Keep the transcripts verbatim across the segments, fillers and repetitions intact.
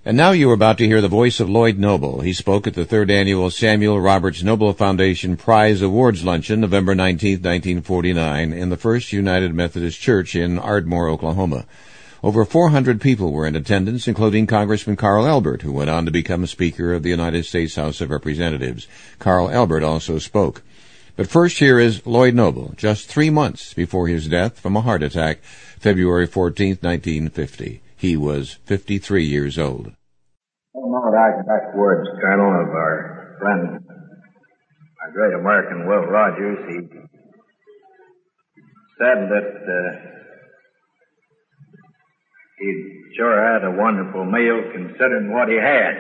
And now you are about to hear the voice of Lloyd Noble. He spoke at the third annual Samuel Roberts Noble Foundation Prize Awards Luncheon, November nineteenth, nineteen forty-nine, in the First United Methodist Church in Ardmore, Oklahoma. Over four hundred people were in attendance, including Congressman Carl Albert, who went on to become Speaker of the United States House of Representatives. Carl Albert also spoke. But first, here is Lloyd Noble, just three months before his death from a heart attack, February fourteenth, nineteen fifty. He was fifty-three years old. Oh, no, that, that words, Colonel, of our friend, our great American Will Rogers. He said that uh, he sure had a wonderful meal considering what he had.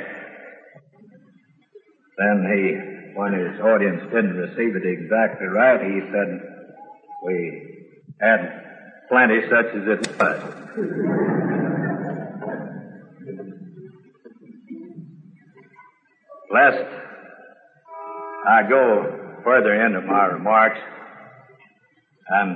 Then he, when his audience didn't receive it exactly right, he said, we had plenty such as it was. Lest I go further into my remarks, and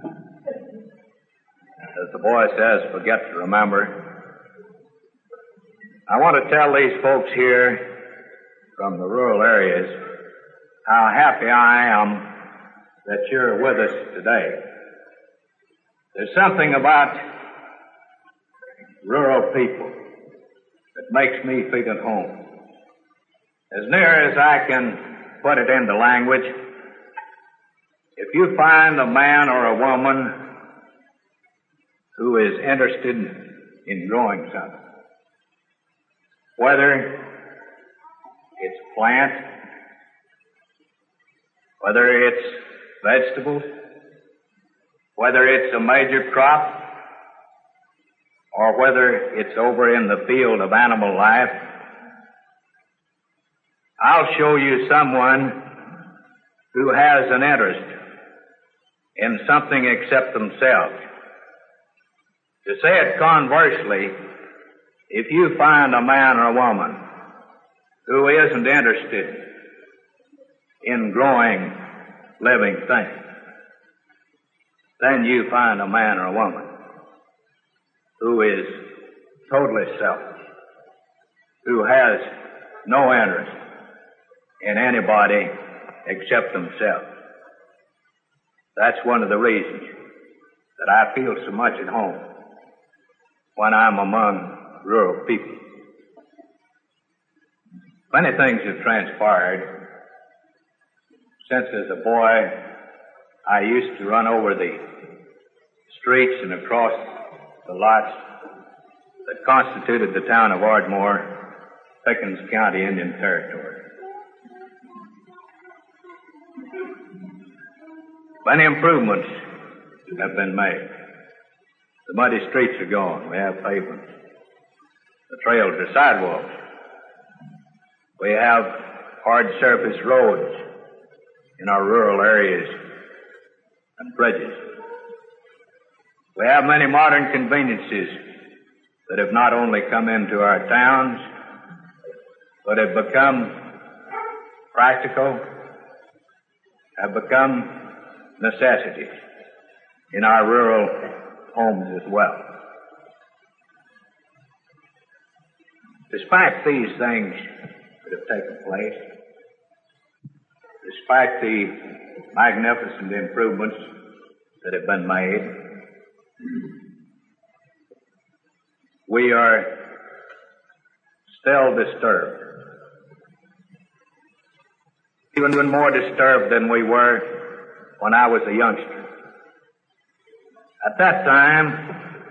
as the boy says, forget to remember, I want to tell these folks here from the rural areas how happy I am that you're with us today. There's something about rural people that makes me feel at home. As near as I can put it into language, if you find a man or a woman who is interested in growing something, whether it's plant, whether it's vegetables, whether it's a major crop, or whether it's over in the field of animal life, I'll show you someone who has an interest in something except themselves. To say it conversely, if you find a man or a woman who isn't interested in growing living things, then you find a man or a woman who is totally selfish, who has no interest in anybody except themselves. That's one of the reasons that I feel so much at home when I'm among rural people. Many things have transpired since as a boy I used to run over the streets and across the lots that constituted the town of Ardmore, Pickens County, Indian Territory. Many improvements have been made. The muddy streets are gone. We have pavements. The trails are sidewalks. We have hard surface roads in our rural areas and bridges. We have many modern conveniences that have not only come into our towns, but have become practical, have become necessities in our rural homes as well. Despite these things that have taken place, despite the magnificent improvements that have been made, we are still disturbed. Even more disturbed than we were when I was a youngster. At that time,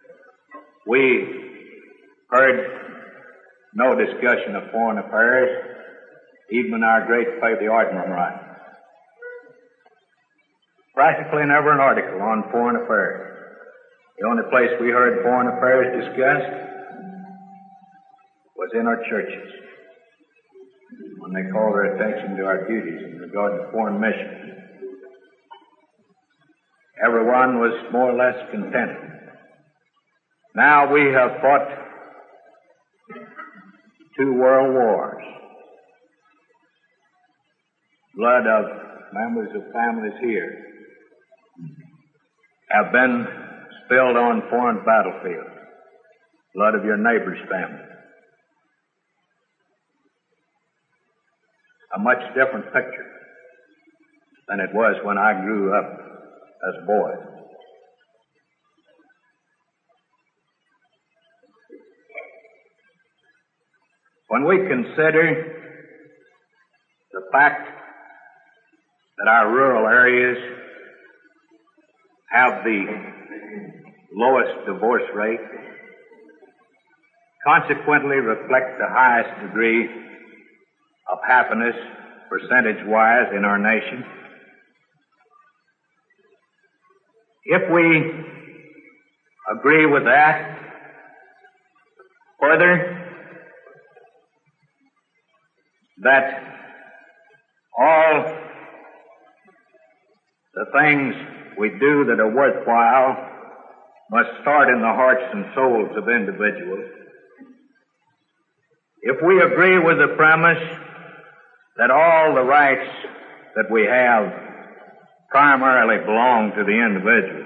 we heard no discussion of foreign affairs, even in our great paper, the Ardmore Right. Practically never an article on foreign affairs. The only place we heard foreign affairs discussed was in our churches, when they called our attention to our duties in regard to foreign missions. Everyone was more or less contented. Now we have fought two world wars. Blood of members of families here have been spilled on foreign battlefields. Blood of your neighbor's family a much different picture than it was when I grew up as a boy. When we consider the fact that our rural areas have the lowest divorce rate, consequently reflect the highest degree of happiness percentage-wise in our nation, if we agree with that, further, that all the things we do that are worthwhile must start in the hearts and souls of individuals. If we agree with the premise that all the rights that we have primarily belong to the individual,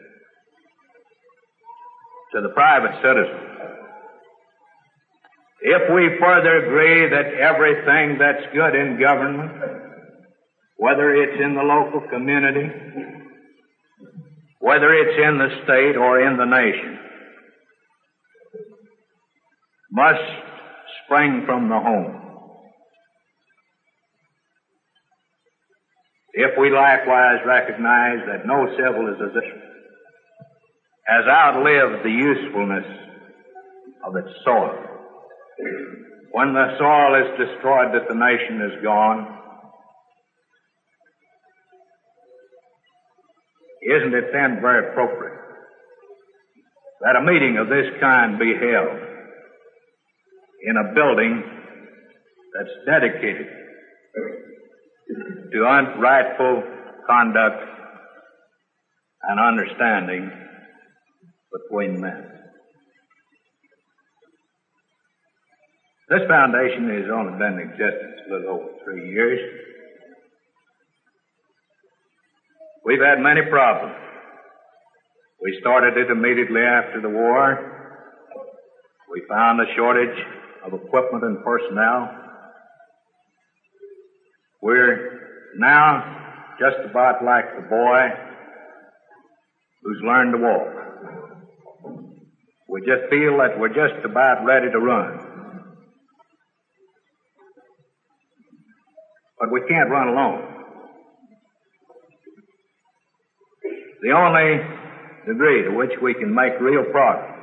to the private citizen, if we further agree that everything that's good in government, whether it's in the local community, whether it's in the state or in the nation, must spring from the home. If we likewise recognize that no civilization has outlived the usefulness of its soil, when the soil is destroyed that the nation is gone, isn't it then very appropriate that a meeting of this kind be held in a building that's dedicated to rightful conduct and understanding between men? This foundation has only been in existence a little over three years. We've had many problems. We started it immediately after the war. We found a shortage of equipment and personnel. We're now just about like the boy who's learned to walk. We just feel that we're just about ready to run. But we can't run alone. The only degree to which we can make real progress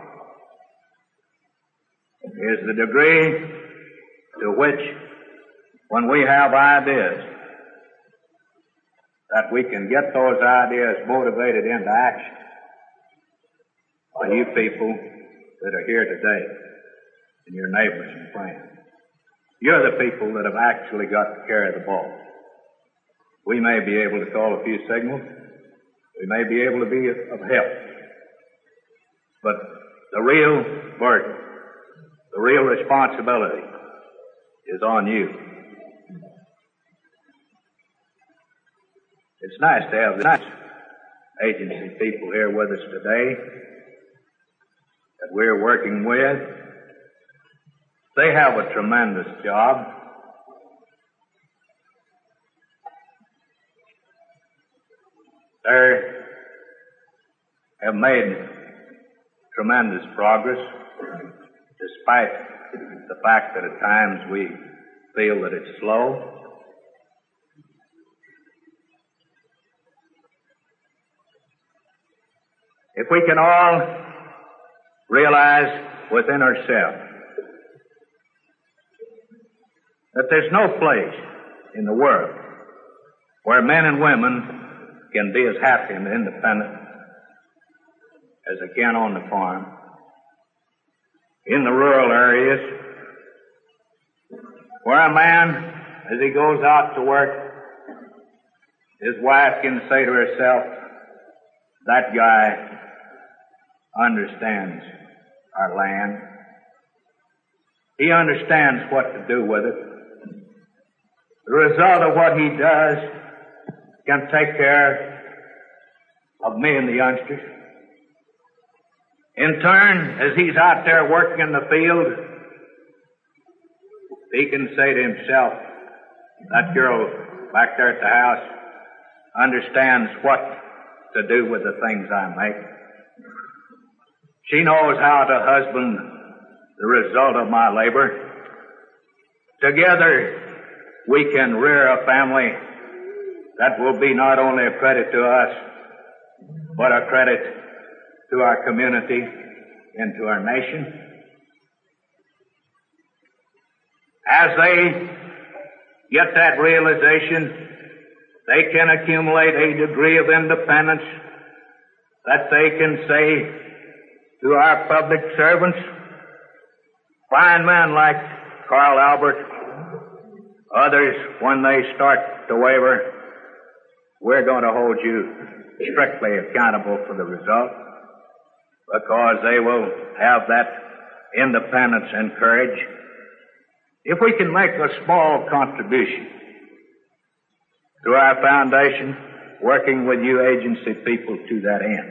is the degree to which, when we have ideas, that we can get those ideas motivated into action by you people that are here today and your neighbors and friends. You're the people that have actually got to carry the ball. We may be able to call a few signals. We may be able to be of help. But the real burden, the real responsibility is on you. It's nice to have the agency people here with us today that we're working with. They have a tremendous job. They have made tremendous progress, despite the fact that at times we feel that it's slow. If we can all realize within ourselves that there's no place in the world where men and women can be as happy and independent as they can on the farm, in the rural areas, where a man, as he goes out to work, his wife can say to herself, that guy understands our land. He understands what to do with it. The result of what he does can take care of me and the youngsters. In turn, as he's out there working in the field, he can say to himself, That girl back there at the house understands what to do with the things I make. She knows how to husband the result of my labor. Together, we can rear a family that will be not only a credit to us, but a credit to our community and to our nation. As they get that realization, they can accumulate a degree of independence that they can say to our public servants, fine men like Carl Albert, others, when they start to waver, we're going to hold you strictly accountable for the result, because they will have that independence and courage. If we can make a small contribution to our foundation, working with you agency people to that end,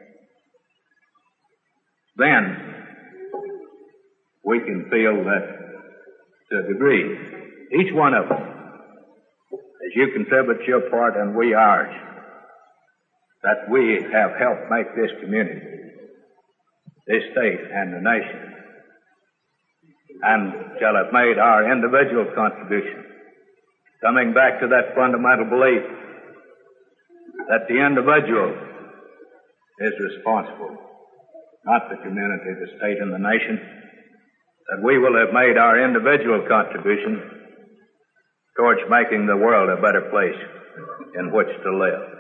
then we can feel that to a degree, each one of us, as you contribute your part and we ours, that we have helped make this community, this state, and the nation, and shall have made our individual contribution, coming back to that fundamental belief that the individual is responsible, not the community, the state, and the nation, that we will have made our individual contribution towards making the world a better place in which to live.